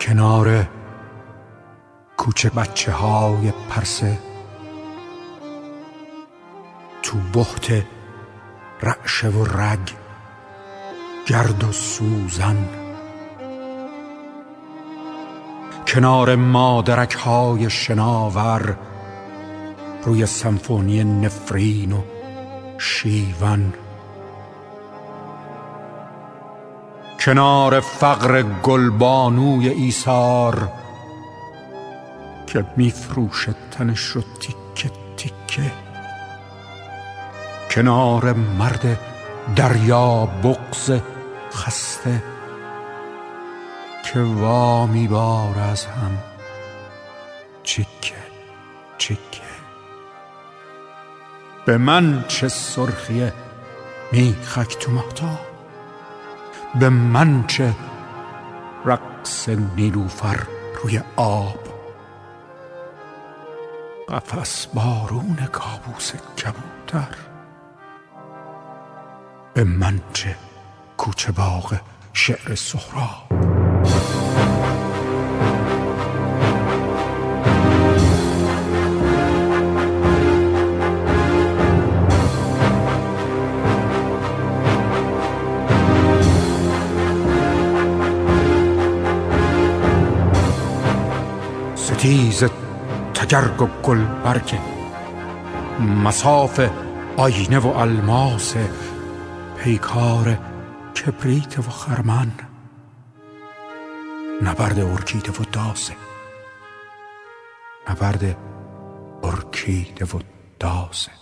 کنار کوچه بچه های پرسه، تو بحت رعشه و رگ، گرد و سوزن، کنار مادرک های شناور، روی سمفونی نفرین و شیون، کنار فقر گلبانوی ایثار که میفروشه تنش رو تیکه تیکه، کنار مرد دریا بغض خسته که وا میبار از هم چیکه چیکه. به من چه سرخی میخک تو مهتاب، به من چه رقص نیلوفر روی آب، قفس بارون کابوس کبوتر، به من چه کوچه باغ شعر سهراب. ستیز تگرگ و گلبرگ، مصاف آینه و الماس، پیکار کبریت و خرمن، نبرد ارکیده و داسه، نبرد ارکیده و داسه.